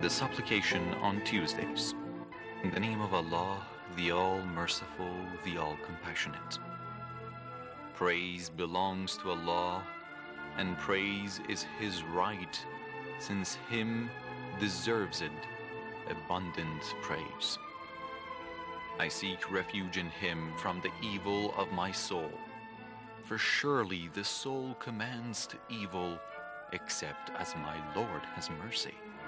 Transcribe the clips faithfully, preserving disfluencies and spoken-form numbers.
The supplication on Tuesdays. In the name of Allah, the All-Merciful, the All-Compassionate. Praise belongs to Allah, and praise is His right, since Him deserves it abundant praise. I seek refuge in Him from the evil of my soul, for surely the soul commands to evil, except as my Lord has mercy.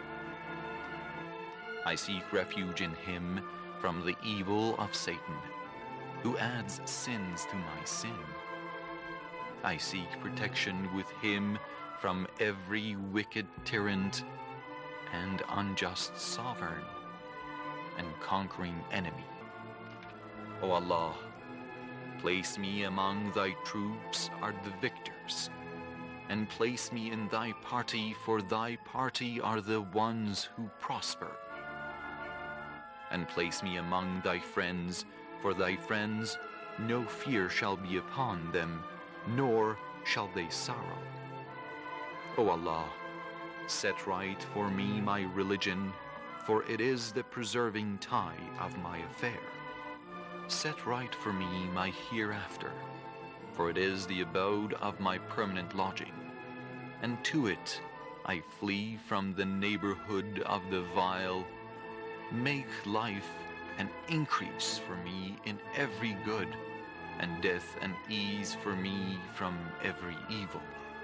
I seek refuge in Him from the evil of Satan, who adds sins to my sin. I seek protection with Him from every wicked tyrant and unjust sovereign and conquering enemy. O Allah, place me among Thy troops are the victors, and place me in Thy party, for Thy party are the ones who prosper. And place me among Thy friends, for Thy friends no fear shall be upon them, nor shall they sorrow. O Allah, set right for me my religion, for it is the preserving tie of my affair. Set right for me my hereafter, for it is the abode of my permanent lodging, and to it I flee from the neighborhood of the vile. Make life an increase for me in every good, and death an ease for me from every evil.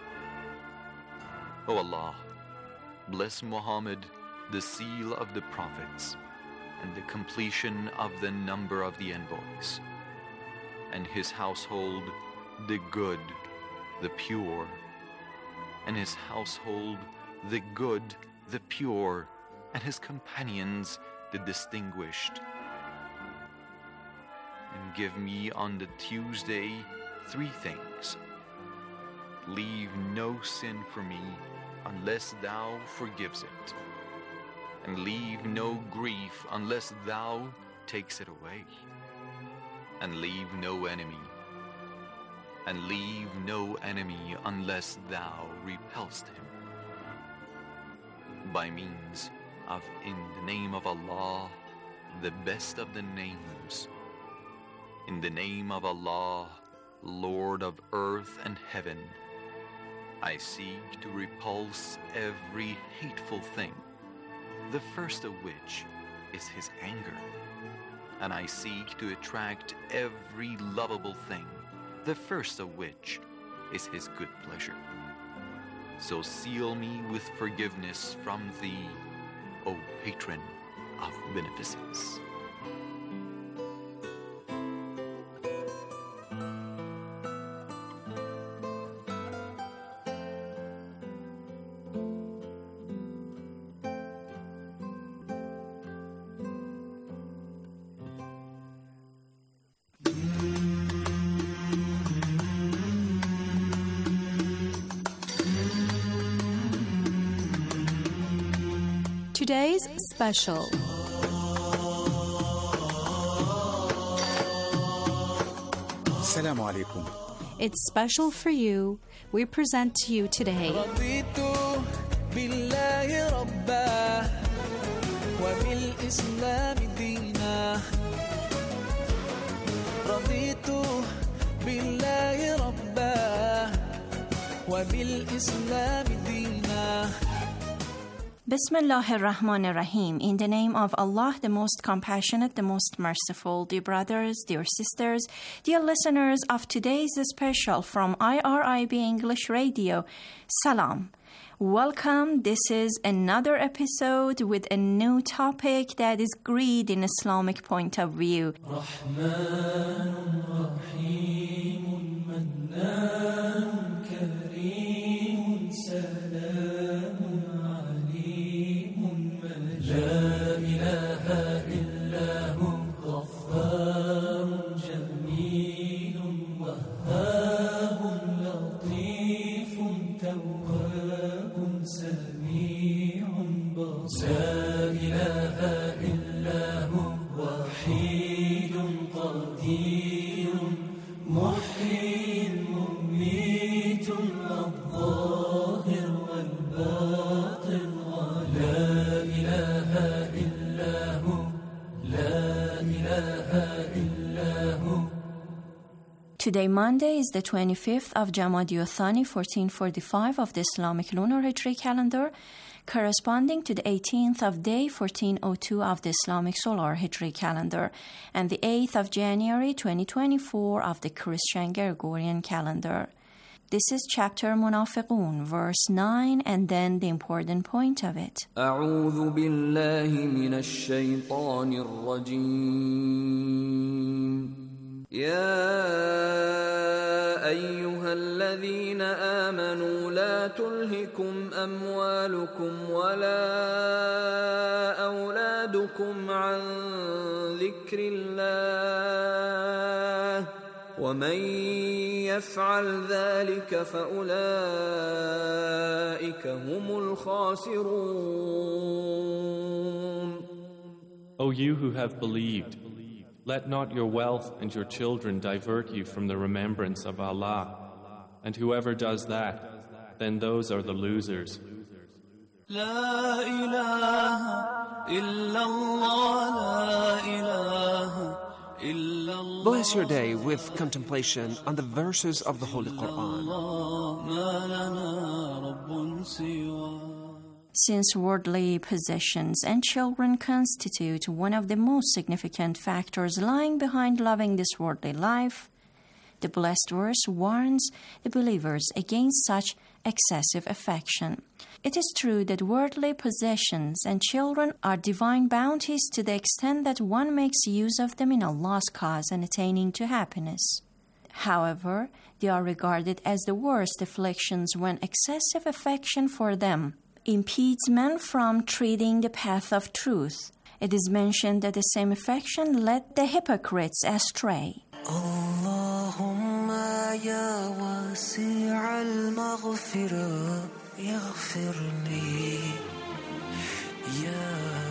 O Allah, bless Muhammad, the seal of the prophets, and the completion of the number of the envoys, and his household, the good, the pure, and his household, the good, the pure, and his companions, the distinguished. And give me on the Tuesday three things. Leave no sin for me unless Thou forgives it, and leave no grief unless Thou takes it away, and leave no enemy, and leave no enemy unless Thou repelst him. By means of in the name of Allah, the best of the names, in the name of Allah, Lord of earth and heaven, I seek to repulse every hateful thing, the first of which is His anger, and I seek to attract every lovable thing, the first of which is His good pleasure. So seal me with forgiveness from Thee, O Patron of beneficence. Today's special. Assalamu alaikum. It's special for you. We present to you today. رضيت بالله ربا وبالإسلام دينا رضيت بالله ربا وبالإسلام دينا. Bismillah ar-Rahman ar-Rahim. In the name of Allah, the most compassionate, the most merciful. Dear brothers, dear sisters, dear listeners of today's special from I R I B English Radio, Salam. Welcome. This is another episode with a new topic that is greed in Islamic point of view. وحيد قدير محيي Today, Monday, is the twenty-fifth of Jamadi Thani, fourteen forty-five of the Islamic lunar Hijri calendar, corresponding to the eighteenth of Day, fourteen oh two of the Islamic solar Hijri calendar, and the eighth of January, twenty twenty-four of the Christian Gregorian calendar. This is chapter Munafiqun, verse nine, and then the important point of it. أعوذ بالله من الشيطان الرجيم. يا أيها الذين آمنوا لا تلهكم أموالكم ولا أولادكم عن ذكر الله ومن يفعل ذلك فأولئك هم الخاسرون. O you who have believed, let not your wealth and your children divert you from the remembrance of Allah, and whoever does that, then those are the losers. لا إله إلا الله لا إله إلا الله. Bless your day with contemplation on the verses of the Holy Quran. ما لنا رب سواه. Since worldly possessions and children constitute one of the most significant factors lying behind loving this worldly life, the blessed verse warns the believers against such excessive affection. It is true that worldly possessions and children are divine bounties to the extent that one makes use of them in Allah's cause and attaining to happiness. However, they are regarded as the worst afflictions when excessive affection for them impedes men from treading the path of truth. It is mentioned that the same affection led the hypocrites astray. Allahumma ya wasi' al-maghfirah yaghfirli ya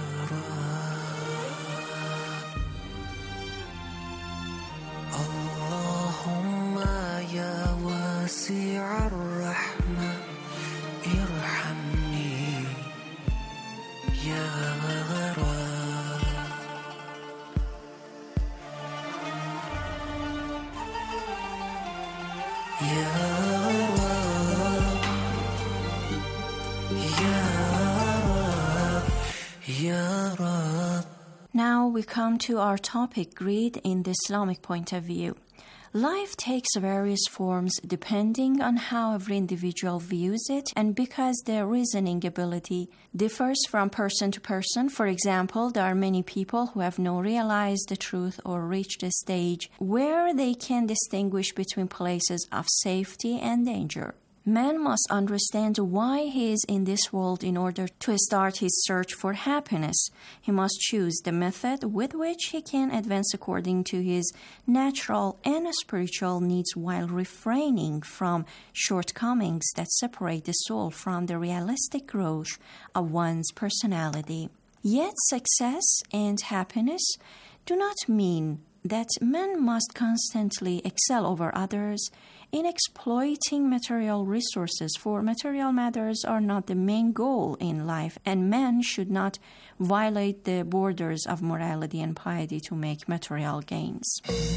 Rab. Allahumma ya wasi' al-rahmah irhamni ya Rab. Ya Rab, Ya Rab, Ya Rab. Now we come to our topic, greed in the Islamic point of view. Life takes various forms depending on how every individual views it, and because their reasoning ability differs from person to person. For example, there are many people who have not realized the truth or reached a stage where they can distinguish between places of safety and danger. Man must understand why he is in this world in order to start his search for happiness. He must choose the method with which he can advance according to his natural and spiritual needs while refraining from shortcomings that separate the soul from the realistic growth of one's personality. Yet success and happiness do not mean that men must constantly excel over others in exploiting material resources, for material matters are not the main goal in life, and men should not violate the borders of morality and piety to make material gains.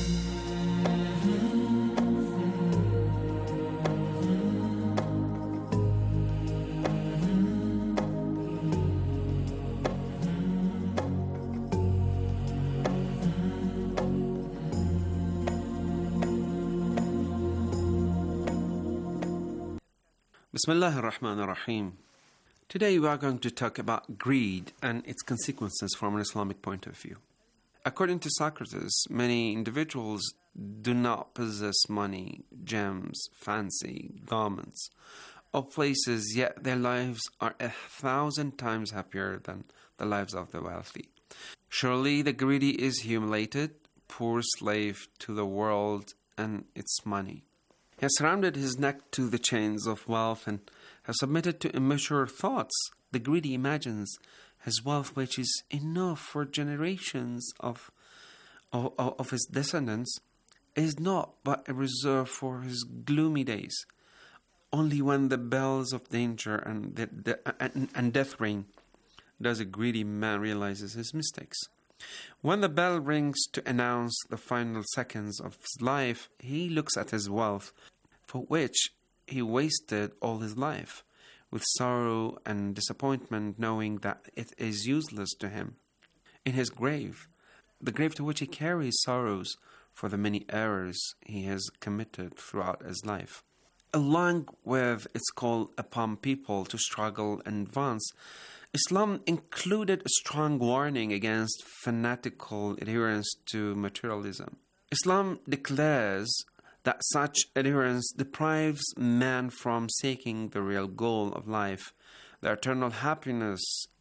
Bismillah ar-Rahman ar-Rahim. Today we are going to talk about greed and its consequences from an Islamic point of view. According to Socrates, many individuals do not possess money, gems, fancy garments, or places, yet their lives are a thousand times happier than the lives of the wealthy. Surely the greedy is humiliated, poor slave to the world and its money. He has surrounded his neck to the chains of wealth and has submitted to immature thoughts. The greedy imagines his wealth, which is enough for generations of, of, of his descendants, is not but a reserve for his gloomy days. Only when the bells of danger and, the, the, and, and death ring does a greedy man realize his mistakes. When the bell rings to announce the final seconds of his life, he looks at his wealth, for which he wasted all his life, with sorrow and disappointment, knowing that it is useless to him. In his grave, the grave to which he carries sorrows for the many errors he has committed throughout his life. Along with its call upon people to struggle and advance, Islam included a strong warning against fanatical adherence to materialism. Islam declares that such adherence deprives man from seeking the real goal of life, the eternal happiness.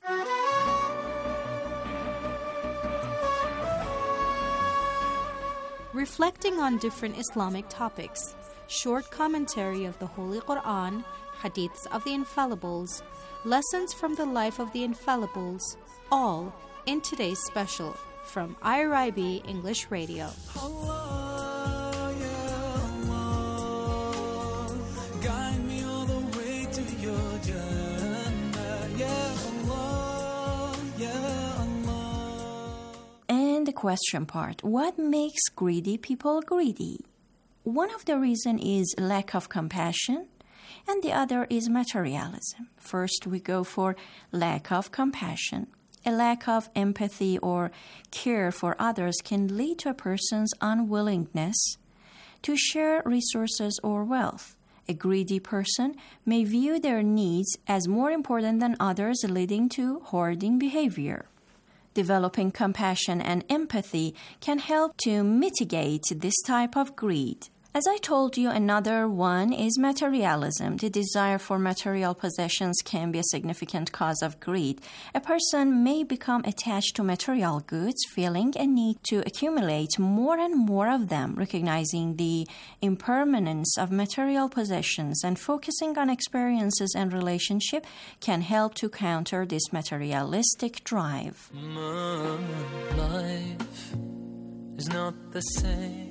Reflecting on different Islamic topics, short commentary of the Holy Quran, hadiths of the Infallibles, lessons from the life of the Infallibles, all in today's special from I R I B English Radio. Allah, ya Allah, guide me all the way to your Jannah, ya Allah, ya Allah. And the question part, what makes greedy people greedy? One of the reasons is lack of compassion, and the other is materialism. First, we go for lack of compassion. A lack of empathy or care for others can lead to a person's unwillingness to share resources or wealth. A greedy person may view their needs as more important than others, leading to hoarding behavior. Developing compassion and empathy can help to mitigate this type of greed. As I told you, another one is materialism. The desire for material possessions can be a significant cause of greed. A person may become attached to material goods, feeling a need to accumulate more and more of them. Recognizing the impermanence of material possessions and focusing on experiences and relationship can help to counter this materialistic drive. My life is not the same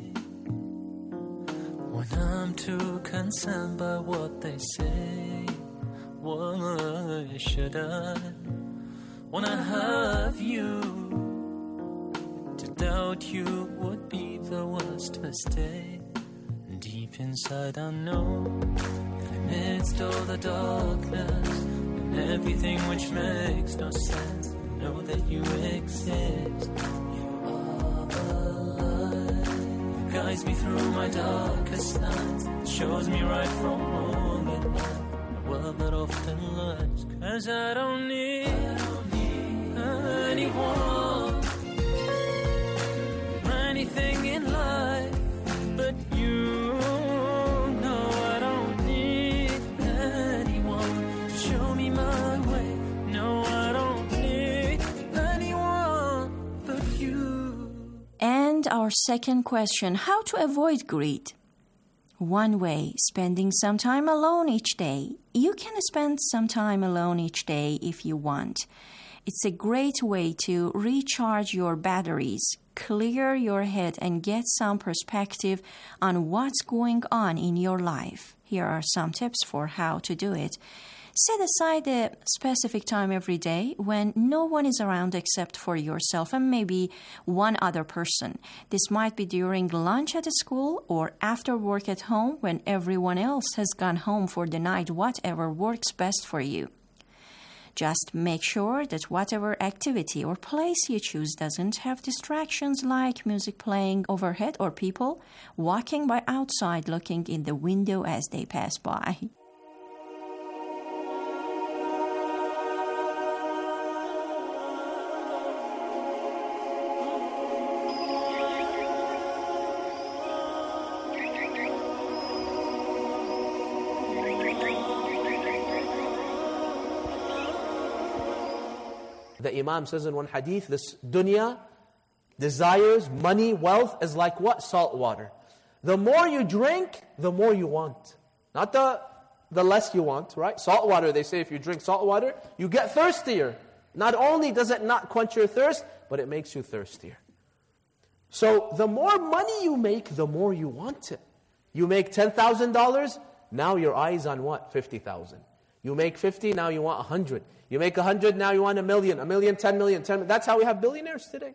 when I'm too concerned by what they say. Why should I wanna have you? To doubt you would be the worst mistake. Deep inside I know that amidst all the darkness and everything which makes no sense, I know that you exist. Guides me through my darkest nights, shows me right from wrong at night, a world that often lies. Cause I don't need, I don't need anyone, anything in life but you. No, I don't need anyone to show me my way. No, I don't need anyone but you. And our second question, how to avoid greed? One way, spending some time alone each day. You can spend some time alone each day if you want. It's a great way to recharge your batteries, clear your head, and get some perspective on what's going on in your life. Here are some tips for how to do it. Set aside a specific time every day when no one is around except for yourself and maybe one other person. This might be during lunch at school or after work at home when everyone else has gone home for the night, whatever works best for you. Just make sure that whatever activity or place you choose doesn't have distractions like music playing overhead or people walking by outside looking in the window as they pass by. The Imam says in one hadith, this dunya, desires, money, wealth is like what? Salt water. The more you drink, the more you want. Not the, the less you want, right? Salt water, they say if you drink salt water, you get thirstier. Not only does it not quench your thirst, but it makes you thirstier. So the more money you make, the more you want it. You make ten thousand dollars, now your eye's on what? fifty thousand. You make fifty, now you want one hundred. You make one hundred, now you want a million. A million, ten million, ten million. That's how we have billionaires today.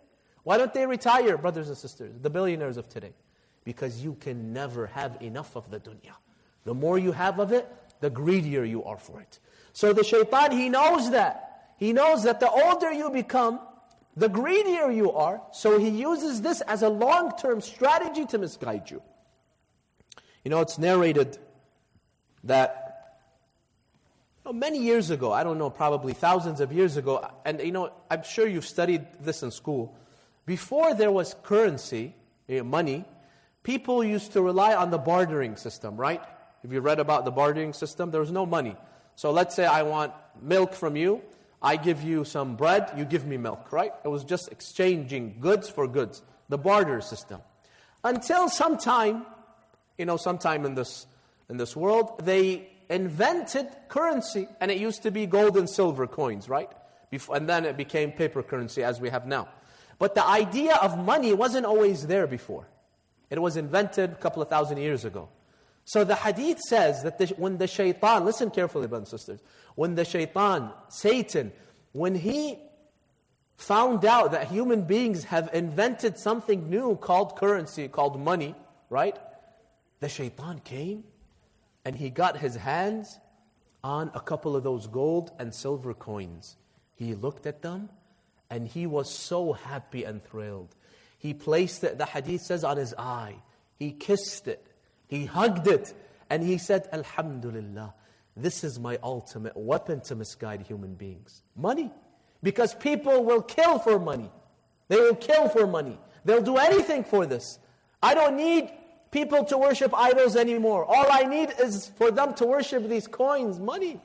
Why don't they retire, brothers and sisters, the billionaires of today? Because you can never have enough of the dunya. The more you have of it, the greedier you are for it. So the shaitan, he knows that. He knows that the older you become, the greedier you are. So he uses this as a long-term strategy to misguide you. You know, it's narrated that you know, many years ago, I don't know, probably thousands of years ago, and you know, I'm sure you've studied this in school. Before there was currency, you know, money, people used to rely on the bartering system, right? If you read about the bartering system, there was no money. So let's say I want milk from you, I give you some bread, you give me milk, right? It was just exchanging goods for goods, the barter system. Until sometime, you know, sometime in this in this world, they invented currency, and it used to be gold and silver coins, right? Before, and then it became paper currency as we have now. But the idea of money wasn't always there before. It was invented a couple of thousand years ago. So the hadith says that the, when the shaitan, listen carefully, brothers and sisters, when the shaitan, Satan, when he found out that human beings have invented something new called currency, called money, right? The shaitan came and he got his hands on a couple of those gold and silver coins. He looked at them and he was so happy and thrilled. He placed it, the hadith says, on his eye. He kissed it. He hugged it. And he said, Alhamdulillah, this is my ultimate weapon to misguide human beings. Money. Because people will kill for money. They will kill for money. They'll do anything for this. I don't need people to worship idols anymore. All I need is for them to worship these coins, money.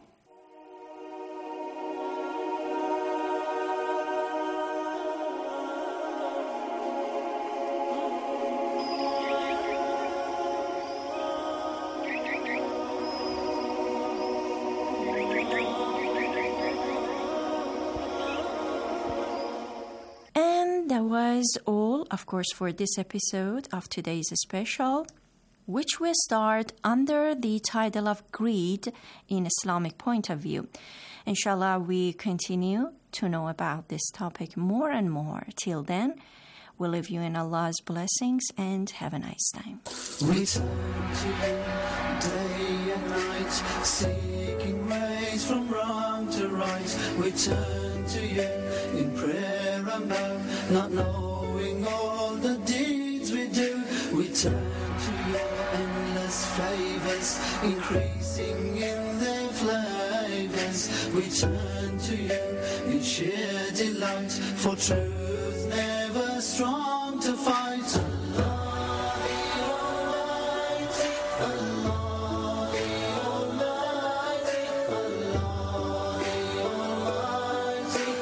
That was all, of course, for this episode of today's special, which we start under the title of Greed in Islamic Point of View. Inshallah, we continue to know about this topic more and more. Till then, we leave you in Allah's blessings and have a nice time. Return to you day and night, seeking ways from wrong to right. Return to you in prayer and vow, not knowing all the deeds we do. We turn to your endless favors, increasing in their flavors. We turn to you in sheer delight, for truth never strong to fight. Allah the Almighty, Allah the Almighty, Allah the Almighty,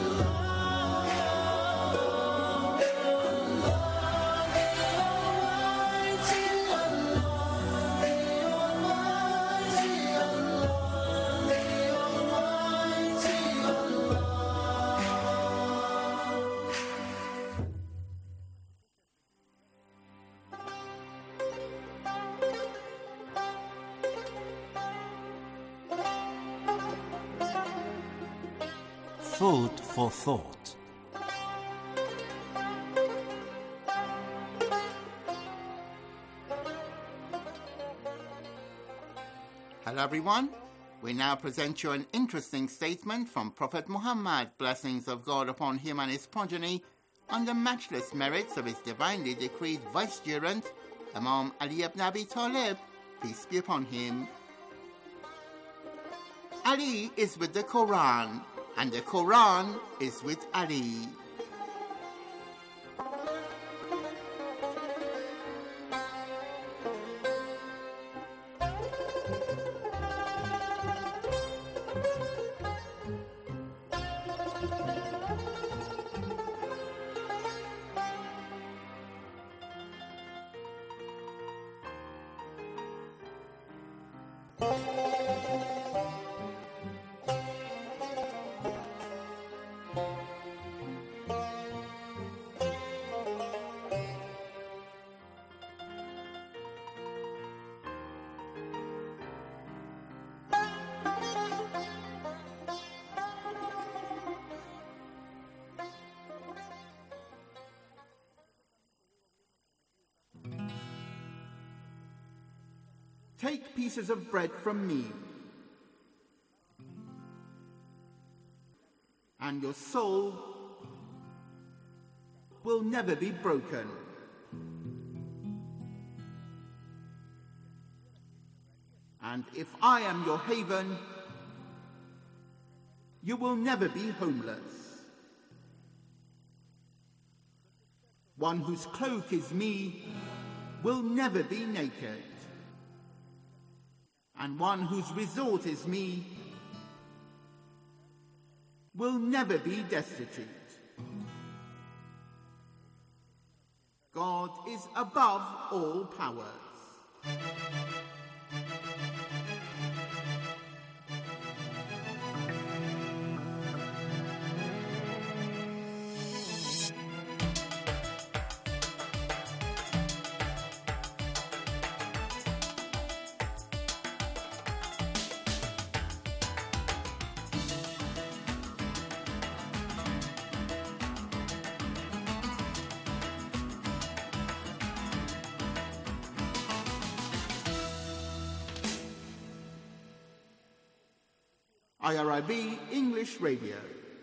Food for thought. Hello everyone. We now present you an interesting statement from Prophet Muhammad, blessings of God upon him and his progeny, on the matchless merits of his divinely decreed vicegerent, Imam Ali ibn Abi Talib, peace be upon him. Ali is with the Quran, and the Quran is with Ali. Take pieces of bread from me, and your soul will never be broken. And if I am your haven, you will never be homeless. One whose cloak is me will never be naked. And one whose resort is me will never be destitute. God is above all powers. I R I B English Radio.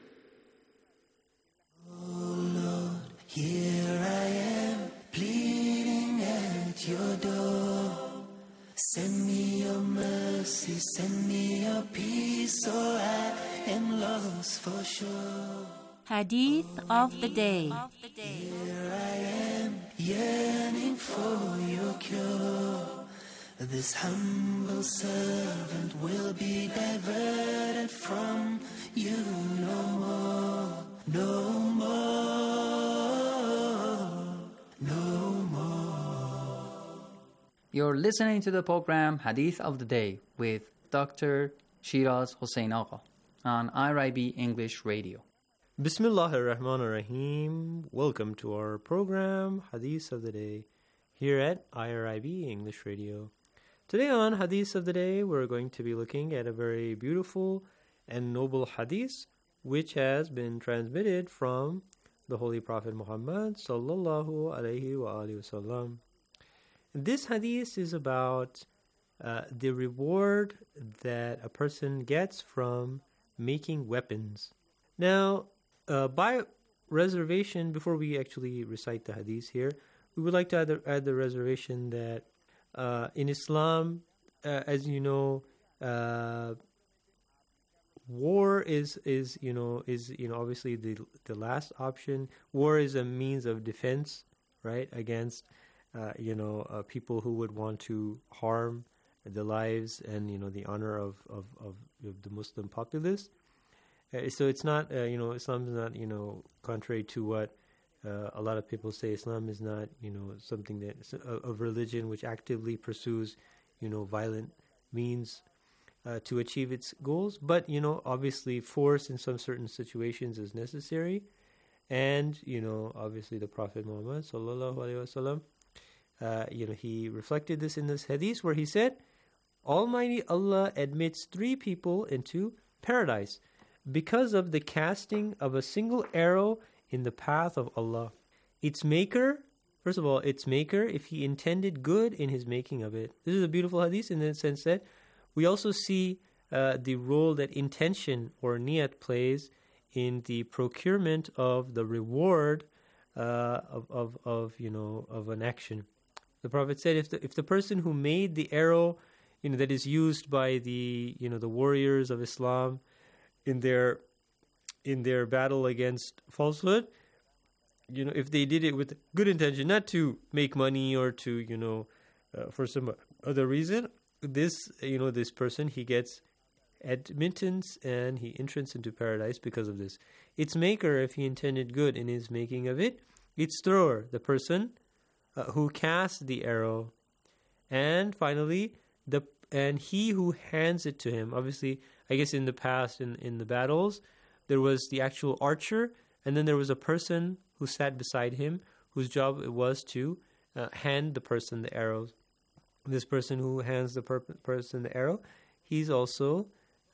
Oh Lord, here I am, pleading at your door. Send me your mercy, send me your peace, or I am lost for sure. Hadith of the day. Here I am, yearning for your cure. This humble servant will be diverted from you no more, no more, no more. You're listening to the program Hadith of the Day with Doctor Shiraz Hossein Agha on I R I B English Radio. Bismillahir Rahmanir Rahim. Welcome to our program Hadith of the Day here at I R I B English Radio. Today on Hadith of the Day, we're going to be looking at a very beautiful and noble hadith which has been transmitted from the Holy Prophet Muhammad sallallahu alaihi wa alihi wasallam. This hadith is about uh, the reward that a person gets from making weapons. Now, uh, by reservation, before we actually recite the hadith here, we would like to add the, add the reservation that Uh, in Islam, uh, as you know, uh, war is is you know is you know obviously the the last option. War is a means of defense, right, against uh, you know uh, people who would want to harm the lives and you know the honor of of, of, of the Muslim populace. Uh, so it's not uh, you know Islam is not you know contrary to what. Uh, a lot of people say Islam is not, you know, something that a, a religion which actively pursues, you know, violent means uh, to achieve its goals. But, you know, obviously force in some certain situations is necessary. And, you know, obviously the Prophet Muhammad sallallahu alaihi wasallam, uh, you know, he reflected this in this hadith where he said, Almighty Allah admits three people into paradise because of the casting of a single arrow in the path of Allah. Its maker, first of all, its maker, if he intended good in his making of it. This is a beautiful hadith in the sense that we also see uh, the role that intention or niyat plays in the procurement of the reward uh, of, of, of, you know, of an action. The Prophet said, if the, if the person who made the arrow, you know, that is used by the, you know, the warriors of Islam in their in their battle against falsehood, you know, if they did it with good intention, not to make money or to, you know, uh, for some other reason, this, you know, this person, he gets admittance and he entrance into paradise because of this. Its maker, if he intended good in his making of it, its thrower, the person uh, who cast the arrow, and finally, the and he who hands it to him. Obviously, I guess in the past, in, in the battles, there was the actual archer, and then there was a person who sat beside him, whose job it was to uh, hand the person the arrows. This person who hands the per- person the arrow, he's also,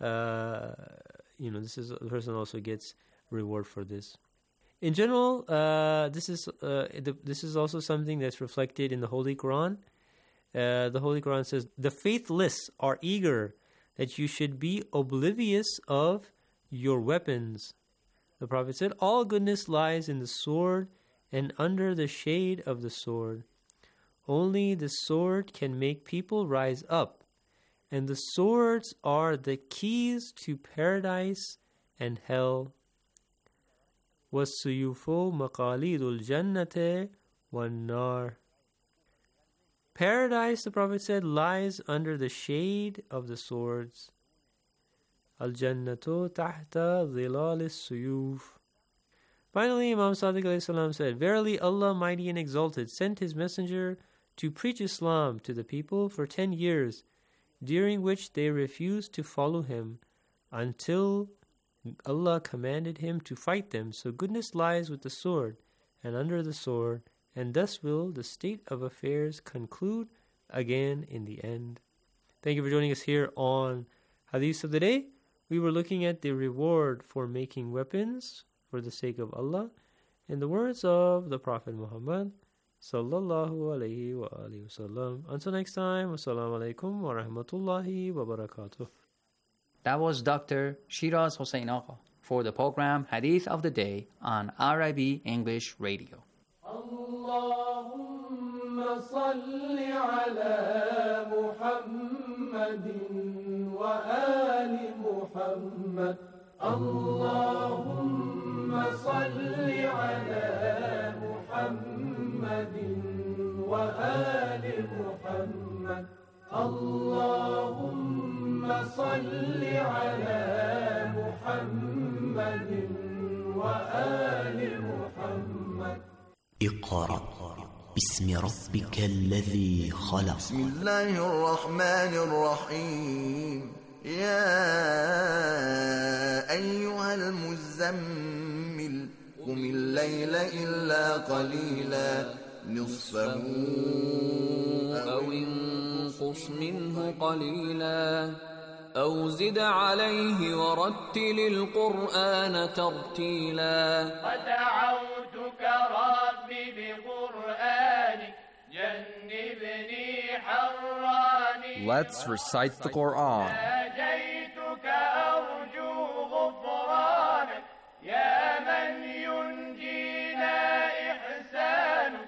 uh, you know, this is the person also gets reward for this. In general, uh, this is uh, the, this is also something that's reflected in the Holy Quran. uh, the Holy Quran says, the faithless are eager that you should be oblivious of your weapons. The Prophet said, all goodness lies in the sword and under the shade of the sword. Only the sword can make people rise up, and the swords are the keys to paradise and hell. وَالسُّيُوفُ مَقَالِيدُ الْجَنَّةِ وَالنَّارِ. Paradise, the Prophet said, lies under the shade of the swords. Al-Jannatu tahta dhilal as-suyuf. Finally, Imam Sadiq alayhi salam said, verily Allah mighty and exalted sent his messenger to preach Islam to the people for ten years, during which they refused to follow him, until Allah commanded him to fight them. So goodness lies with the sword and under the sword, and thus will the state of affairs conclude again in the end. Thank you for joining us here on Hadith of the Day. We were looking at the reward for making weapons for the sake of Allah in the words of the Prophet Muhammad sallallahu alayhi wa alihi wasallam. Until next time, wassalamu alaikum wa rahmatullahi wa barakatuh. That was Doctor Shiraz Hossein Agha for the program Hadith of the Day on R I B English Radio. Allahumma salli ala Muhammadin wa ali Muhammad. Allahumma salli ala Muhammadin wa ali Muhammad. Allahumma salli ala Muhammadin wa ali Muhammad. اقرأ باسم ربك الذي خلق. بسم الله الرحمن الرحيم. يا أيها المزمل قم الليل إلا قليلا نصفه أو انقص منه قليلا أو زد عليه ورتل القرآن ترتيلا. ودعوتك ربي بقرآنك جنبني حراني. Let's recite the Quran. ناجيتك أرجو غفرانك يا من ينجينا إحسانك.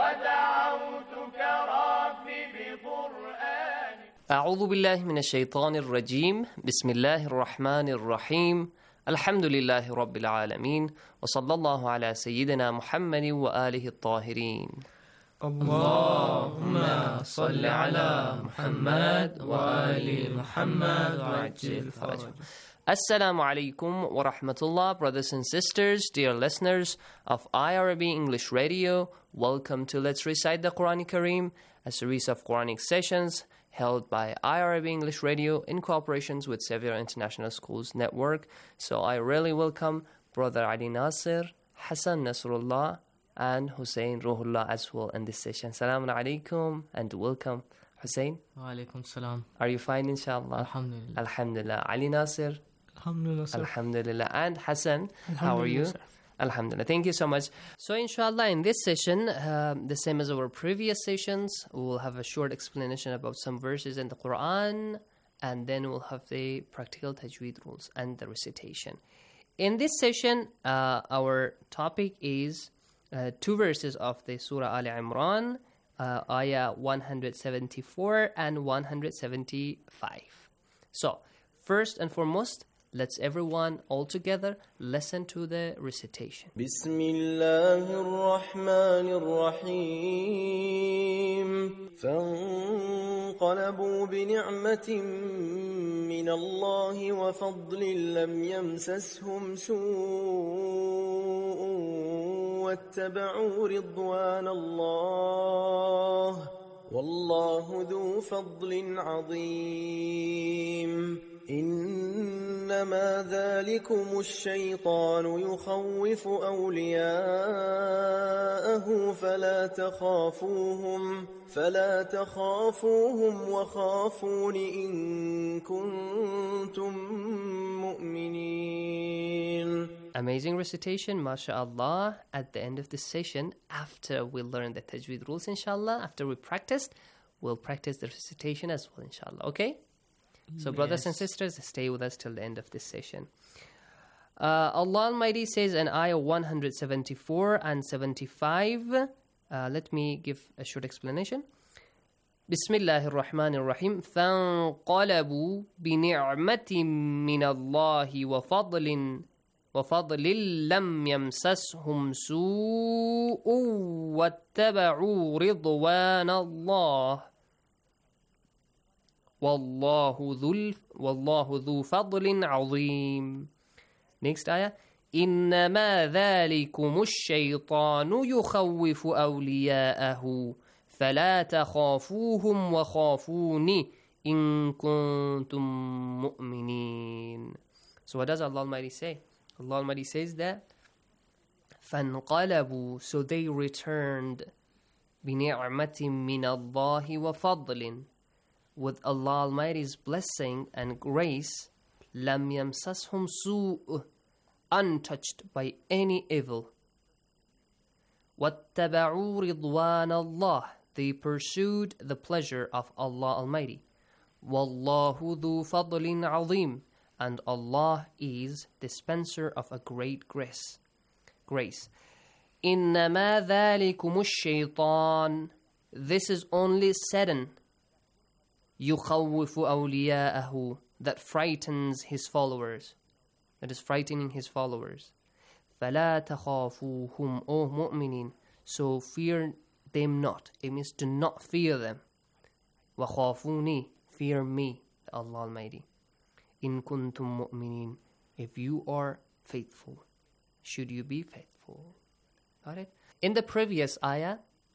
ودعوتك ربي بقرآنك. أعوذ بالله من الشيطان الرجيم. بسم الله الرحمن الرحيم. الحمد لله رب العالمين وصلى الله على سيدنا محمد وآله الطاهرين. اللهم صل على محمد وآل محمد وعجل فرجهم. Assalamu alaikum wa rahmatullah, brothers and sisters, dear listeners of I R B English Radio. Welcome to Let's Recite the Quran Kareem, a series of Quranic sessions held by I R B English Radio in cooperation with Xavier International Schools Network. So I really welcome Brother Ali Nasir, Hassan Nasrullah, and Hussein Ruhullah as well in this session. Assalamu alaikum and welcome. Hussein? Wa alaikum salam. Are you fine, inshallah? Alhamdulillah. Alhamdulillah. Ali Nasir? Alhamdulillah, sir. Alhamdulillah. And Hassan, how are you? Sir. Alhamdulillah. Thank you so much. So inshallah, in this session, uh, the same as our previous sessions, we will have a short explanation about some verses in the Quran, and then we'll have the practical tajweed rules and the recitation. In this session, uh, our topic is uh, two verses of the Surah Al Imran, uh, ayah one seventy-four and one seventy-five. So, first and foremost, let's everyone all together listen to the recitation. Bismillahir Rahmanir Rahim. فانقلبوا بنعمة من الله وفضل لم يمسسهم سوء واتبعوا رضوان الله والله ذو فضل عظيم. إنما ذلكم الشيطان يخوف أولياءه فلا تخافوهم فلا تخافوهم وخافون إن كنتم مؤمنين. Amazing recitation, mashallah. At the end of this session, after we learn the tajweed rules, inshallah, after we practiced, we'll practice the recitation as well, inshallah. Okay? So, brothers and sisters, stay with us till the end of this session. Uh, Allah Almighty says in Ayah one seventy-four and seventy-five, uh, let me give a short explanation. بسم الله الرحمن الرحيم فانقلبوا بنعمة من الله وفضل وفضل لم يمسسهم سوء واتبعوا رضوان الله والله ذو والله ذو فضل عظيم. Next ayah. إنما ذلكم الشيطان يخوف أولياءه فلا تخافوهم وخافوني إن كنتم مؤمنين. So what does Allah Almighty say? Allah Almighty says that فانقلبوا, so they returned بنعمة من الله وفضل, with Allah Almighty's blessing and grace, لم يمسسهم سوء, untouched by any evil. واتبعوا رضوان الله, they pursued the pleasure of Allah Almighty. وَاللَّهُ ذُو فَضْلٍ عَظِيمٍ, and Allah is dispenser of a great grace. Grace. إِنَّمَا ذَلِكُمُ الشَّيْطَانِ, this is only Satan. يُخَوِّفُ أَوْلِيَاءَهُ, that frightens his followers. That is frightening his followers. فَلَا تَخَافُوهُمْ O mu'minin, so fear them not. It means do not fear them. وَخَافُونِي, fear me, Allah Almighty. إِن كُنْتُم مُؤْمِنِينَ, if you are faithful. Should you be faithful? Got it? In the previous ayah,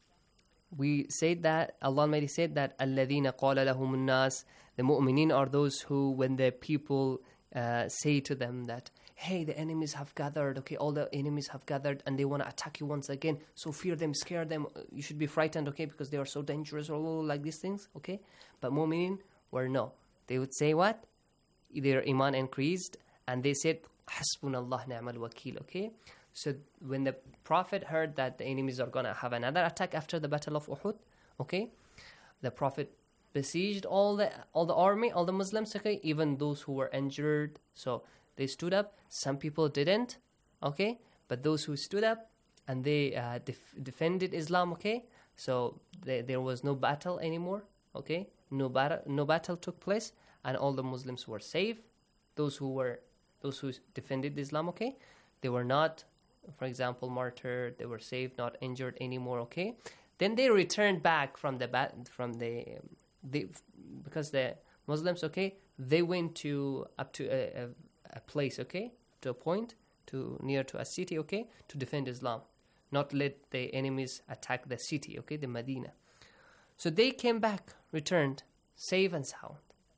we said that, Allah Almighty said that الَّذِينَ قَالَ لَهُمُ النَّاسِ, the mu'minin are those who, when the people uh, say to them that, hey, the enemies have gathered, okay, all the enemies have gathered and they want to attack you once again, so fear them, scare them, you should be frightened, okay, because they are so dangerous, or like these things, okay? But mu'minin were no. They would say what? Their iman increased and they said, Hasbunallah ni'mal wakil, okay? So when the Prophet heard that the enemies are going to have another attack after the Battle of Uhud, okay, the Prophet besieged all the all the army, all the Muslims, okay, even those who were injured. So they stood up. Some people didn't, okay, but those who stood up and they uh, def- defended Islam, okay, so they, there was no battle anymore, okay, no battle, no battle took place, and all the Muslims were safe. Those who were those who defended Islam, okay, they were not, for example, martyred. They were safe, not injured anymore, okay. Then they returned back from the bat from the, um, the because the Muslims, okay, they went to up to a, a, a place, okay, to a point, to near to a city, okay, to defend Islam, not let the enemies attack the city, okay, the Medina. So they came back, returned, safe and sound,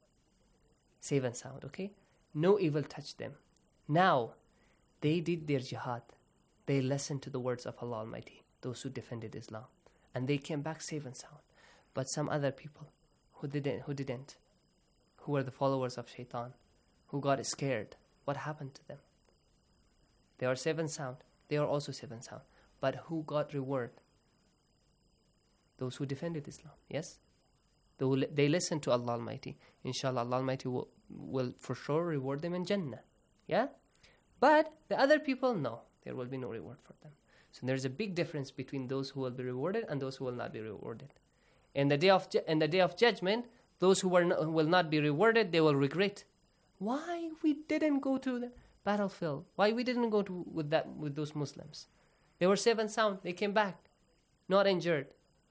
safe and sound, okay. No evil touched them. Now they did their jihad. They listened to the words of Allah Almighty, those who defended Islam, and they came back safe and sound. But some other people who didn't, who didn't, who were the followers of Shaitan, who got scared, what happened to them? They are safe and sound. They are also safe and sound. But who got reward? Those who defended Islam, yes? They, will, they listened to Allah Almighty. Inshallah, Allah Almighty will, will for sure reward them in Jannah. Yeah? But the other people, no. There will be no reward for them. So there's a big difference between those who will be rewarded and those who will not be rewarded. In the day of ju- in the day of judgment, those who, were no, who will not be rewarded, they will regret. Why we didn't go to the battlefield? Why we didn't go to with that with those Muslims? They were safe and sound. They came back, not injured.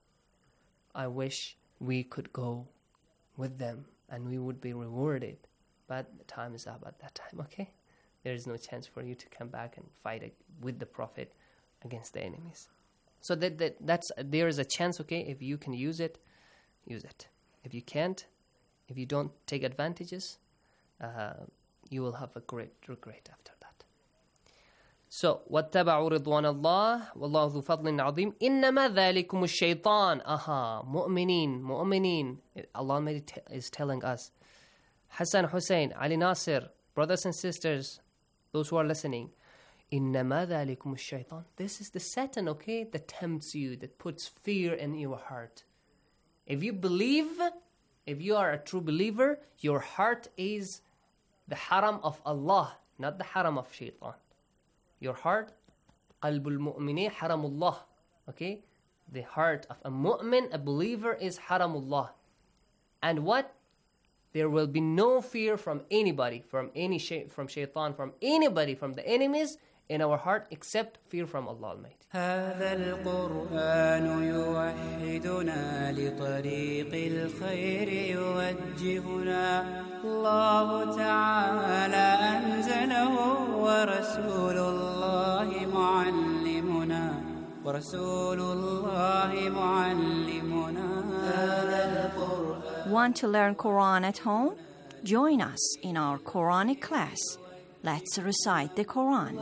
I wish we could go with them and we would be rewarded. But the time is up at that time, okay? There is no chance for you to come back and fight with the Prophet against the enemies. So that, that that's there is a chance, okay? If you can use it, use it. If you can't, if you don't take advantages, uh, you will have a great regret after that. So, وَاتَّبَعُوا رِضْوَانَ اللَّهِ وَاللَّهُ ذُو فَضْلٍ عَظِيمٍ إِنَّمَا ذَلِكُمُ الشَّيْطَانِ Aha, mu'mineen, mu'mineen. Allah is telling us. Hassan, Hussein, Ali Nasir, brothers and sisters, those who are listening, إِنَّمَا ذَلِكُمُ الشَّيْطَانِ This is the Satan, okay, that tempts you, that puts fear in your heart. If you believe, if you are a true believer, your heart is the haram of Allah, not the haram of shaitan. Your heart, qalbul mu'mini haramullah. Okay? The heart of a mu'min, a believer, is haramullah. And what? There will be no fear from anybody, from any shay- from shaitan, from anybody, from the enemies in our heart, except fear from Allah Almighty. هذا القرآن يوحدنا لطريق الخير يوجهنا الله تعالى أنزله ورسول الله معلمنا ورسول الله معلمنا هذا القرآن. Want to learn Quran at home? Join us in our Quranic class. Let's recite the Quran.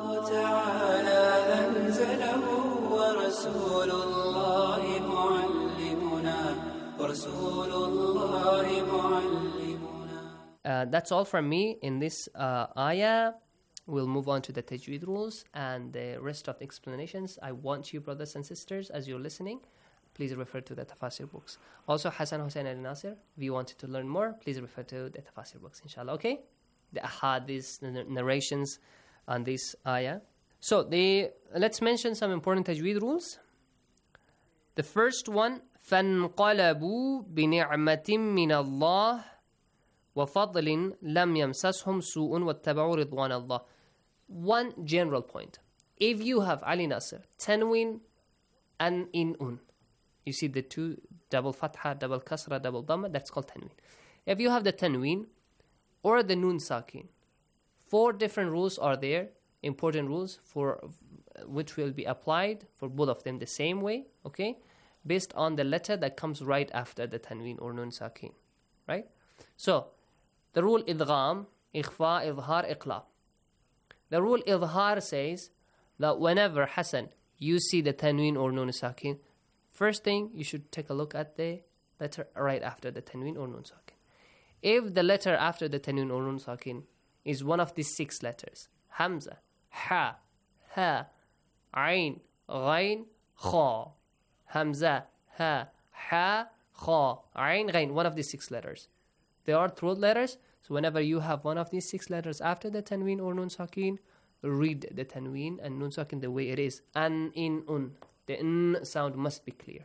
Uh, that's all from me in this uh, ayah. We'll move on to the tajweed rules and the rest of the explanations. I want you, brothers and sisters, as you're listening, please refer to the tafsir books. Also, Hassan Hussein Al Nasir, if you wanted to learn more, please refer to the tafsir books, inshallah, okay? The ahadith, the narrations on this ayah. So, the, let's mention some important tajweed rules. The first one, فَانْقَلَبُوا بِنِعْمَةٍ مِّنَ اللَّهِ وَفَضْلٍ لَمْ يَمْسَسْهُمْ سُوءٌ وَاتَّبَعُوا رِضْوَانَ اللَّهِ. One general point. If you have Ali Nasr, tanween, and in-un, you see the two, double fatha, double kasra, double dhamma, that's called tanween. If you have the tanween, or the nun sakin. Four different rules are there, important rules, for which will be applied for both of them the same way, okay? Based on the letter that comes right after the tanween or nun sakin, right? So, the rule idgham, ikhfa, idhar, iqlab. The rule idhar says that whenever, Hassan, you see the tanween or nun sakin, first thing, you should take a look at the letter right after the tanween or nun sakin. If the letter after the tanween or nun sakin is one of these six letters, hamza, ha, ha, ayn, ghayn, kha, hamza, ha, ha, kha, ayn, ghayn, one of these six letters. They are throat letters, so whenever you have one of these six letters after the tanween or nun sakin, read the tanween and nun sakin the way it is. An, in, un. The n sound must be clear.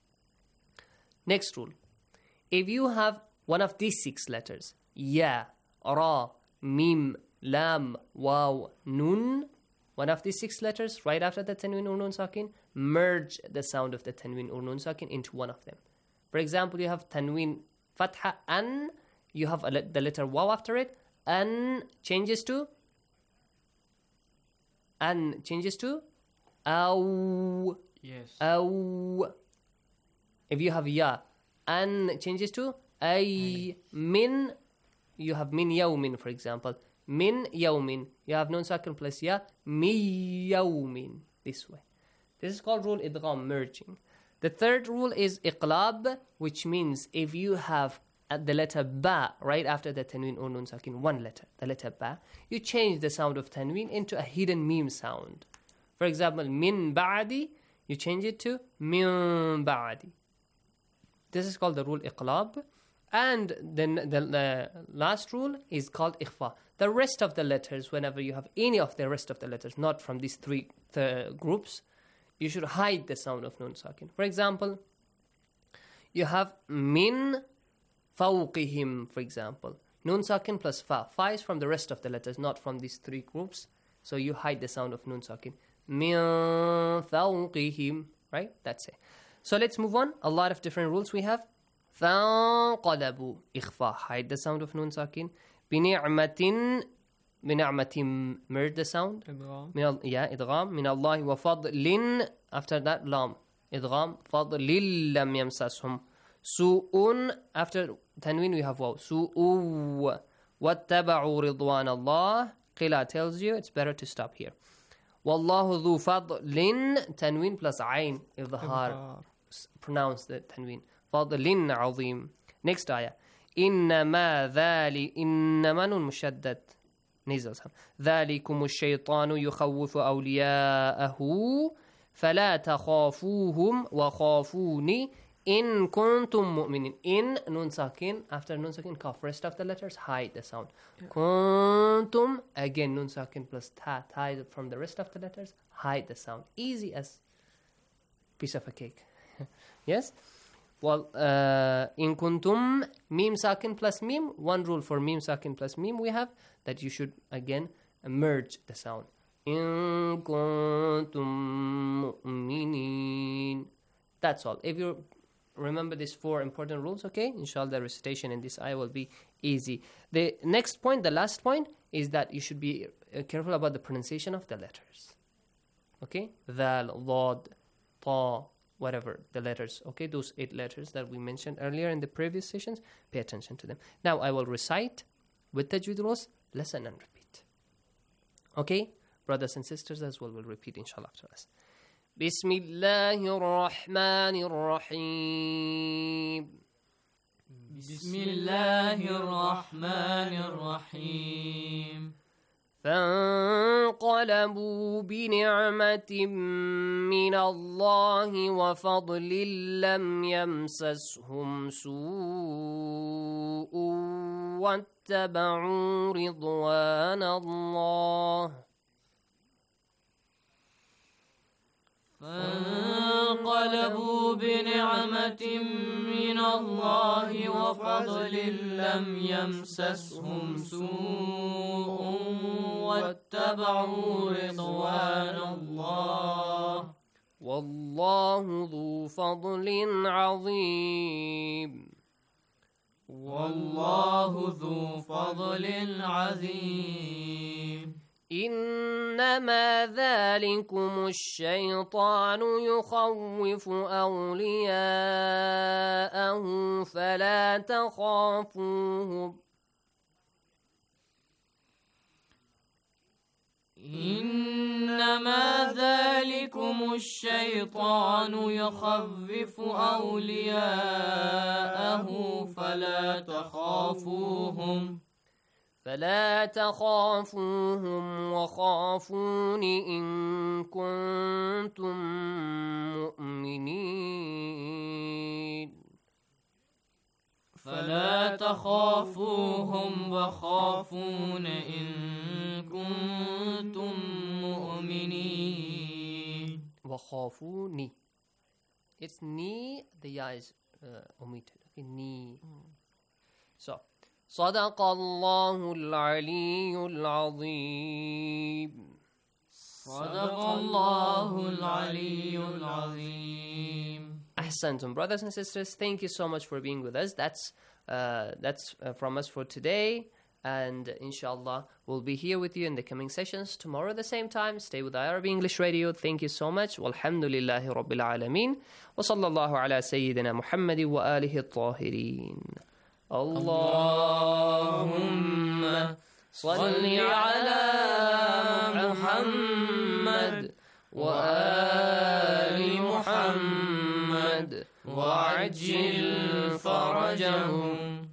Next rule. If you have one of these six letters, ya, ra, mim, lam, waw, nun, one of these six letters, right after the tanween or nun sakin, merge the sound of the tanween or nun sakin into one of them. For example, you have tanween fatha, an, you have a le- the letter waw after it, an changes to, an changes to, aw, yes, aw. If you have ya, an changes to, ay, min, you have min yawmin, for example. Min yawmin, you have nun sakin plus ya, mi yawmin, this way. This is called rule idgham, merging. The third rule is iqlab, which means if you have at the letter ba right after the tanween or nun sakin, one letter, the letter ba, you change the sound of tanween into a hidden meme sound. For example, min ba'di, you change it to min ba'di. This is called the rule iqlab. And then the, the last rule is called ikhfa. The rest of the letters, whenever you have any of the rest of the letters, not from these three th- groups, you should hide the sound of nun sakin. For example, you have min fawqihim, for example. Nun sakin plus fa. Fa is from the rest of the letters, not from these three groups. So you hide the sound of nun sakin. Min fawqihim, right? That's it. So let's move on. A lot of different rules we have. فانقلبوا إخفاء, hide the sound of nun sakin. بنعمة بنعمة, merge the sound. من yeah, إدغام. من الله وفضل, after that lam. إدغام. فضل لم يمسسهم. سوء, after tanween we have waw. سوء واتبعوا رضوان الله. Qila tells you it's better to stop here. والله ذو فضل, tanween plus عين. إظهار. Pronounce the tanween. فضل عظيم. Next ayah. إنما ذلك إنما نون مشدد نزل ذلكم الشيطان يخوف أولياءه فلا تخافوهم وخافوني In kuntum mu'minin. In, nun sakin. After nun sakin, kaf. Rest of the letters, hide the sound. Yeah. Kuntum, again, nun sakin plus ta. Hide from the rest of the letters, hide the sound. Easy as piece of a cake. Yes? Well, uh, in kuntum, mim sakin plus mim. One rule for mim sakin plus mim we have, that you should, again, merge the sound. In kuntum mu'minin. That's all. If you remember these four important rules, okay? Inshallah, the recitation in this ayah will be easy. The next point, the last point, is that you should be uh, careful about the pronunciation of the letters. Okay? Dhal, Dhad, Ta, whatever, the letters. Okay? Those eight letters that we mentioned earlier in the previous sessions, pay attention to them. Now, I will recite with Tajweed rules, listen and repeat. Okay? Brothers and sisters as well will repeat, inshallah, after us. بسم الله الرحمن الرحيم بسم الله الرحمن الرحيم فانقلبوا بنعمة من الله وفضل لم يمسسهم سوء واتبعوا رضوان الله فانقلبوا بنعمة من الله وفضل لم يمسسهم سوء واتبعوا رضوان الله والله ذو فضل عظيم والله ذو فضل عظيم إنما ذلكم الشيطان يخوف أولياءه فلا تخافوهم إنما ذلكم الشيطان يخوف أولياءه فلا تخافوهم فلا تخافوهم وخافون إن كنتم مؤمنين فلا تخافوهم وخافون إن كنتم مؤمنين وخافوني. It's ni, the ya is uh, omitted. Okay, ni. So, صدق الله العلي العظيم صدق الله العلي العظيم. Ahsantum, brothers and sisters, thank you so much for being with us. That's uh, that's uh, from us for today, and inshallah we'll be here with you in the coming sessions tomorrow at the same time. Stay with I R B English Radio. Thank you so much. Walhamdulillahi Rabbil Alameen. Wa sallallahu ala Sayyidina Muhammad wa alihi at-tahirin. اللهم صل على محمد وآل محمد وعجل فرجهم.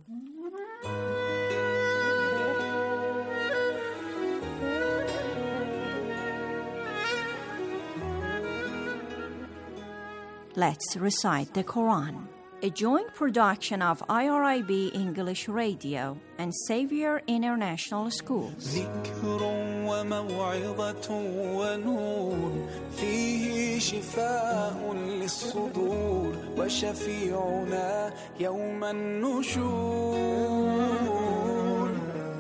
Let's recite the Quran. A joint production of I R I B English Radio and Xavier International Schools. ذكر وموعظة ونور فيه شفاء للصدور وشفيعنا يوم النشور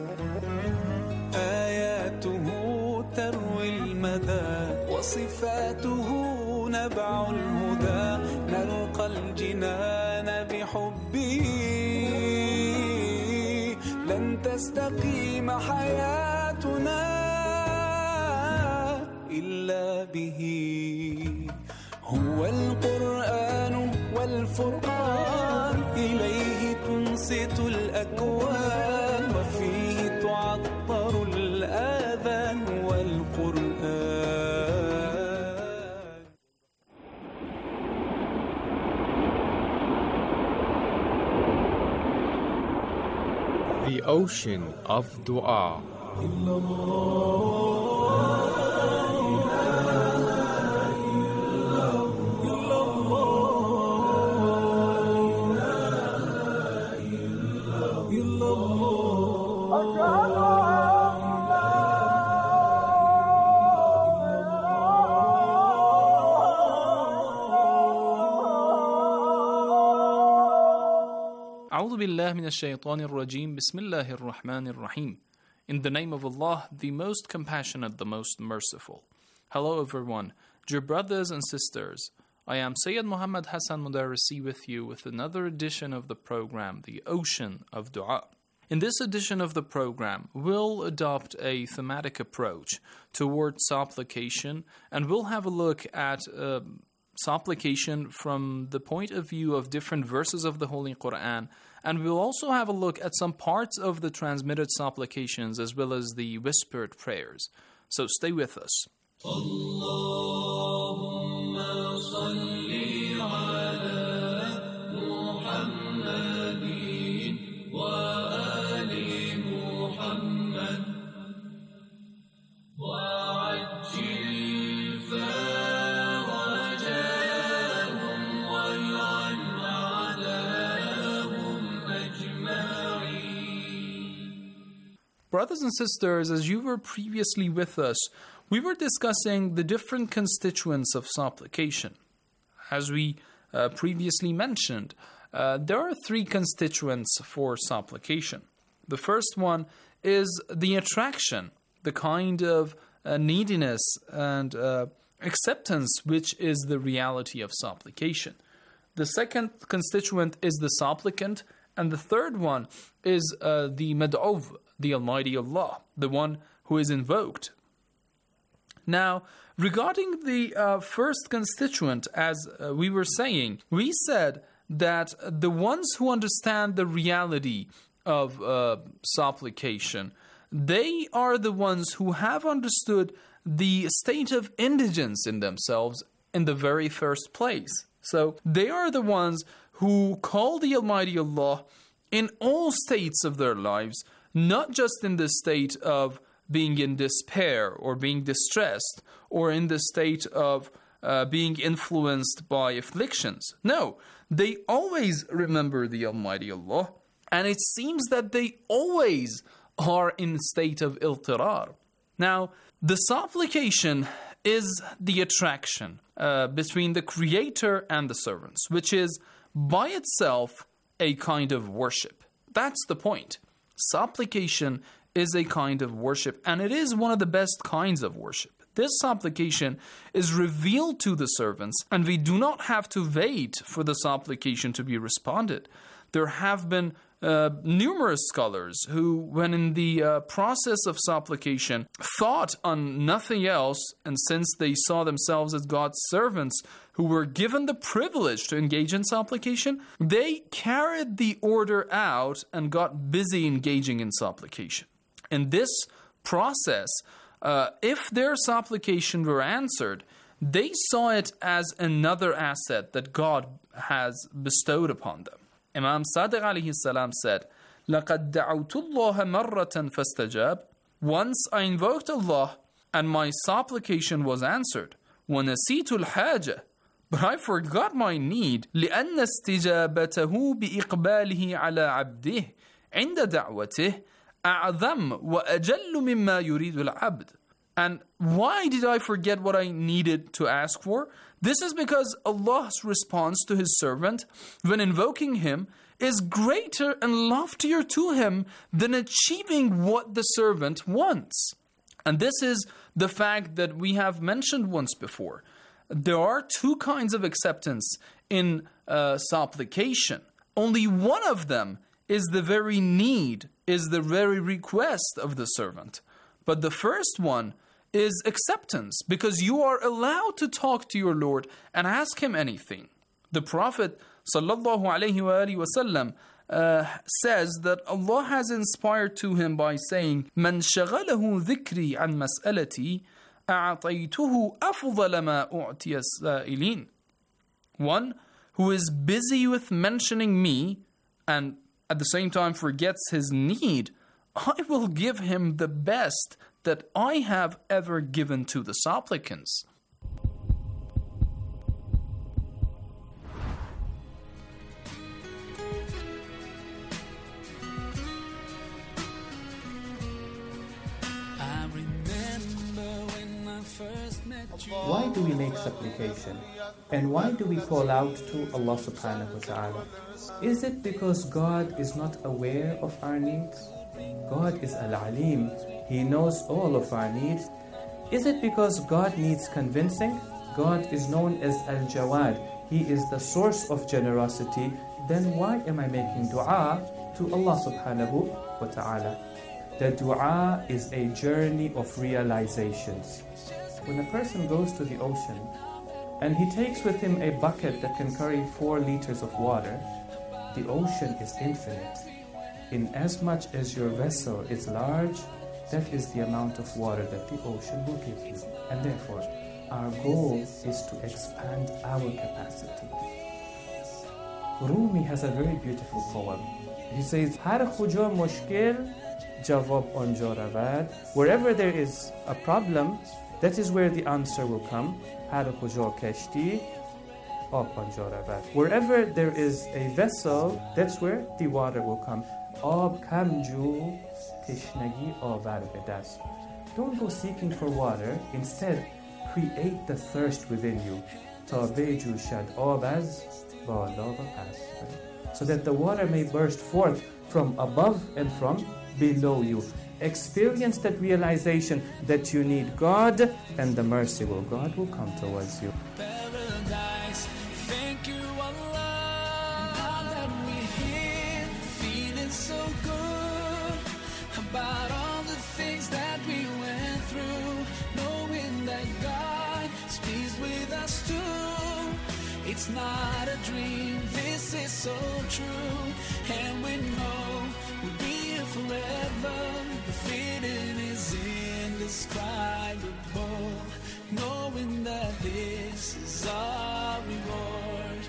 آياته تروي المدى وصفاته نبع الهدى نلقى الجنان بحبه لن تستقيم حياتنا إلا به هو القرآن والفرقان إليه تنصت الأكوان وفيه تعطر الآذان والقرآن. The ocean of dua. أعوذ بالله من الشيطان الرجيم بسم الله الرحمن الرحيم. In the name of Allah, the most compassionate, the most merciful. Hello everyone, dear brothers and sisters. I am Sayyid Muhammad Hassan Mudarrisi with you with another edition of the program, The Ocean of Dua. In this edition of the program, we'll adopt a thematic approach towards supplication, and we'll have a look at uh, supplication from the point of view of different verses of the Holy Quran, and we'll also have a look at some parts of the transmitted supplications as well as the whispered prayers. So stay with us. Allahumma salli ala Muhammadin wa ali Muhammad wa ajil farajahum wal'an a'dahum ajma'in. Brothers and sisters, as you were previously with us, we were discussing the different constituents of supplication. As we uh, previously mentioned, uh, there are three constituents for supplication. The first one is the attraction, the kind of uh, neediness and uh, acceptance which is the reality of supplication. The second constituent is the supplicant, and the third one is uh, the mad'uv, the Almighty Allah, the one who is invoked. Now, regarding the uh, first constituent, as uh, we were saying, we said that the ones who understand the reality of uh, supplication, they are the ones who have understood the state of indigence in themselves in the very first place. So they are the ones who call the Almighty Allah in all states of their lives, not just in the state of being in despair or being distressed or in the state of uh, being influenced by afflictions. No, they always remember the Almighty Allah, and it seems that they always are in a state of iltirar. Now, the supplication is the attraction uh, between the Creator and the servants, which is by itself a kind of worship. That's the point. Supplication is a kind of worship, and it is one of the best kinds of worship. This supplication is revealed to the servants, and we do not have to wait for the supplication to be responded. There have been uh, numerous scholars who, when in the uh, process of supplication, thought on nothing else, and since they saw themselves as God's servants who were given the privilege to engage in supplication, they carried the order out and got busy engaging in supplication. In this process, uh, if their supplication were answered, they saw it as another asset that God has bestowed upon them. Imam Sadiq alayhi salam said, لَقَدْ دَعَوْتُ اللَّهَ مَرَّةً فَاسْتَجَابَ. Once I invoked Allah and my supplication was answered. وَنَسِيتُ الْحَاجَةِ. But I forgot my need. لِأَنَّ اسْتِجَابَتَهُ بِإِقْبَالِهِ عَلَى عَبْدِهِ عِنْدَ دَعْوَتِهِ أعظم وأجل مما يريد العبد. And why did I forget what I needed to ask for? This is because Allah's response to His servant when invoking Him is greater and loftier to Him than achieving what the servant wants. And this is the fact that we have mentioned once before. There are two kinds of acceptance in uh, supplication. Only one of them is the very need, is the very request of the servant. But the first one is acceptance, because you are allowed to talk to your Lord and ask Him anything. The Prophet sallallahu alaihi wasallam uh, says that Allah has inspired to him by saying, "Man shaghalahu dhikri an mas'alati, a'ataytuhu afdala ma u'tiya as-sa'ilin." One who is busy with mentioning me and at the same time forgets his need, I will give him the best that I have ever given to the supplicants. Why do we make supplication? And why do we call out to Allah subhanahu wa ta'ala? Is it because God is not aware of our needs? God is Al-Alim. He knows all of our needs. Is it because God needs convincing? God is known as Al-Jawad. He is the source of generosity. Then why am I making dua to Allah subhanahu wa ta'ala? The dua is a journey of realizations. When a person goes to the ocean and he takes with him a bucket that can carry four liters of water, the ocean is infinite. In as much as your vessel is large, that is the amount of water that the ocean will give you. And therefore, our goal is to expand our capacity. Rumi has a very beautiful poem. He says, Har khuja mushkil jawab anja ravad. Wherever there is a problem, that is where the answer will come. Har khuja kashti ab anja ravad. Wherever there is a vessel, that's where the water will come. Ab kamju tishnagi avar bedast. Don't go seeking for water. Instead, create the thirst within you. Ta beju shad ab az bala va pas. So that the water may burst forth from above and from below you. Experience that realization that you need God, and the merciful God will come towards you. Paradise. Thank you, Allah, that we're here, feeling so good about all the things that we went through, knowing that God is pleased with us too. It's not a dream, this is so true, and we know we'll be here forever. The feeling is indescribable, knowing that this is our reward.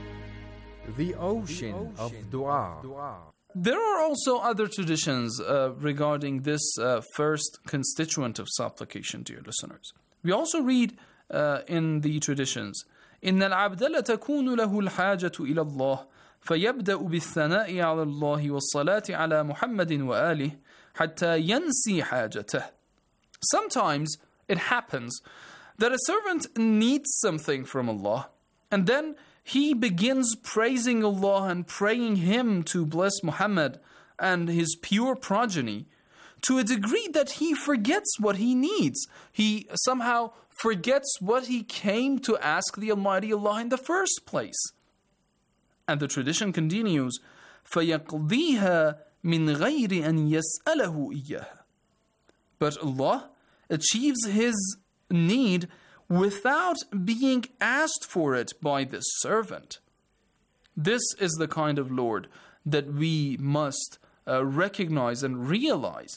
The ocean of dua. There are also other traditions uh, regarding this uh, first constituent of supplication, dear listeners. We also read uh, in the traditions, إن العبد لتكون له الحاجة إلى الله فيبدأ بالثناء على الله والصلاة على محمد وآله حتى ينسي حاجته. Sometimes it happens that a servant needs something from Allah, and then he begins praising Allah and praying Him to bless Muhammad and his pure progeny to a degree that he forgets what he needs. He somehow forgets what he came to ask the Almighty Allah in the first place. And the tradition continues, فَيَقْضِيهَا مِنْ غَيْرِ أَنْ يَسْأَلَهُ إِيَّهَا. But Allah achieves His need without being asked for it by this servant. This is the kind of Lord that we must uh, recognize and realize.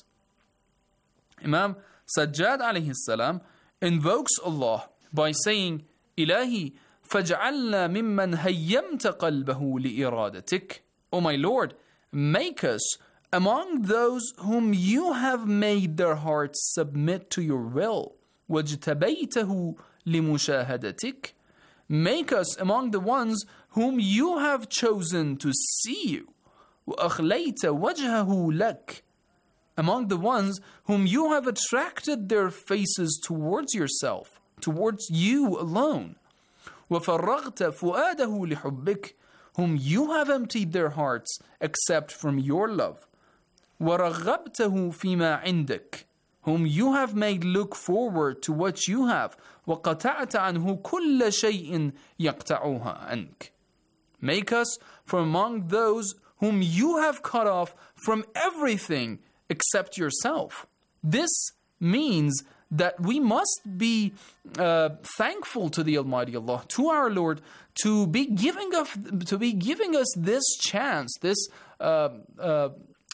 Imam Sajjad alayhi salam invokes Allah by saying, Ilahi, فَجْعَلْنَا مِمَّنْ هَيَّمْتَ قَلْبَهُ لِإِرَادَتِكَ. O my Lord, make us among those whom you have made their hearts submit to your will. وَاجْتَبَيْتَهُ لِمُشَاهَدَتِكَ. Make us among the ones whom you have chosen to see you. وَأَخْلَيْتَ وَجْهَهُ لَكَ. Among the ones whom you have attracted their faces towards yourself, towards you alone. وَفَرَّغْتَ فُؤَادَهُ لِحُبِّكَ. Whom you have emptied their hearts except from your love. وَرَغَّبْتَهُ فِيمَا عِنْدَكَ. Whom you have made look forward to what you have. وَقَطَعْتَ عَنْهُ كُلَّ شَيْءٍ يَقْتَعُهَا عَنْكَ. Make us from among those whom you have cut off from everything except yourself. This means that we must be uh, thankful to the Almighty Allah, to our Lord, to be giving us, to be giving us this chance, this uh, uh,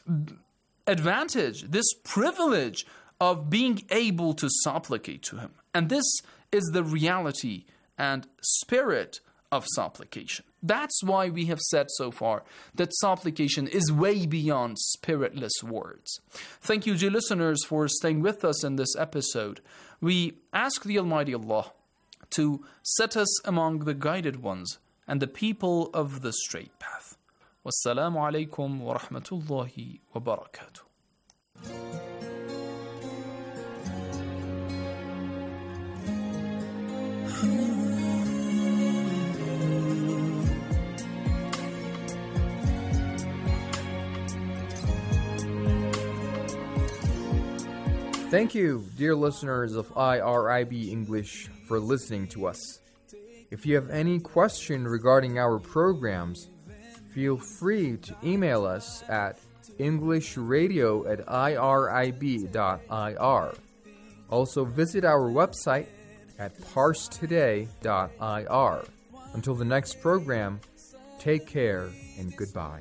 advantage, this privilege of being able to supplicate to Him. And this is the reality and spirit of supplication. That's why we have said so far that supplication is way beyond spiritless words. Thank you, dear listeners, for staying with us in this episode. We ask the Almighty Allah to set us among the guided ones and the people of the straight path. Wassalamu alaikum wa rahmatullahi wa barakatuh. Thank you, dear listeners of I R I B English, for listening to us. If you have any question regarding our programs, feel free to email us at englishradio at irib dot I R. Also visit our website at parstoday dot I R. Until the next program, take care and goodbye.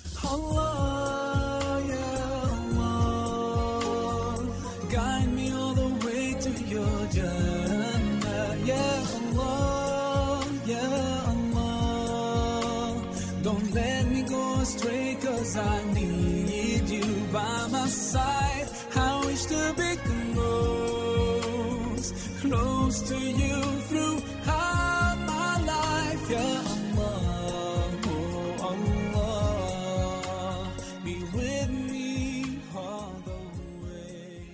Allah, ya Allah, guide me all the way to your Jannah. Ya Allah, ya Allah, don't let me go astray, 'cause I need you by my side. I wish to be close, close to you throughout my life. Ya Allah, oh Allah, be with me all the way.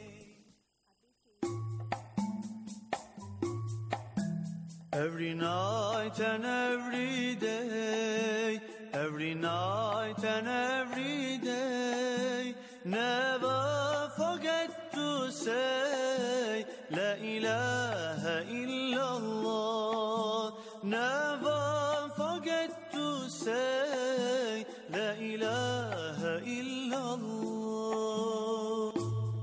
Every night and every day, every night and every day, never forget to say La ilaha illallah. Never forget to say La ilaha illallah.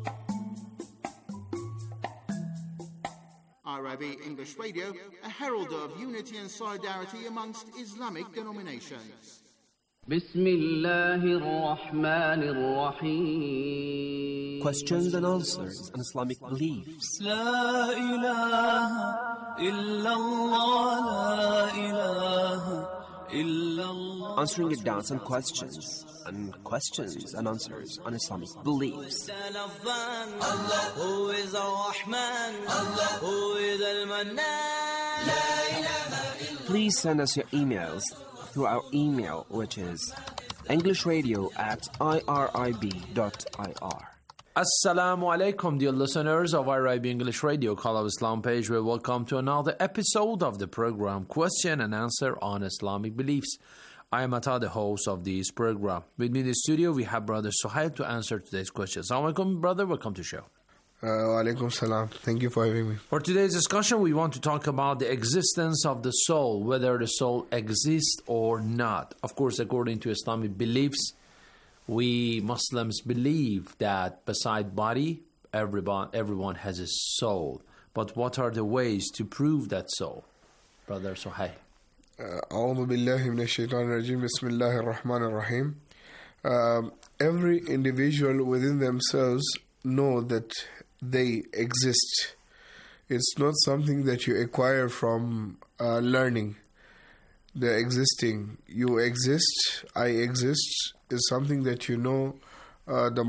R I B English Radio, a herald of unity and solidarity amongst Islamic denominations. بسم الله الرحمن الرحيم. Questions and answers on Islamic beliefs. لا إله إلا الله لا إله إلا الله. Answering your doubts and questions, and questions and answers on Islamic beliefs. Allah, who is Ar-Rahman, Allah, who is Al-Mannan. لا إله إلا. Please send us your emails through our email, which is englishradio at irib dot I R. Assalamu alaikum, dear listeners of I R I B English Radio, Call of Islam page. Well, welcome to another episode of the program Question and Answer on Islamic Beliefs. I am Ata, the host of this program. With me in the studio, we have Brother Suhail to answer today's questions. Assalamu alaikum, brother. Welcome to the show. Uh, Walaikum salam. Thank you for having me. For today's discussion, we want to talk about the existence of the soul, whether the soul exists or not. Of course, according to Islamic beliefs, we Muslims believe that beside body, everyone, everyone has a soul. But what are the ways to prove that soul? Brother Suhail. أعوذ بالله من الشيطان الرجيم بسم الله الرحمن الرحيم. Every individual within themselves know that they exist. It's not something that you acquire from uh, learning. The existing, you exist, I exist, is something that you know uh, the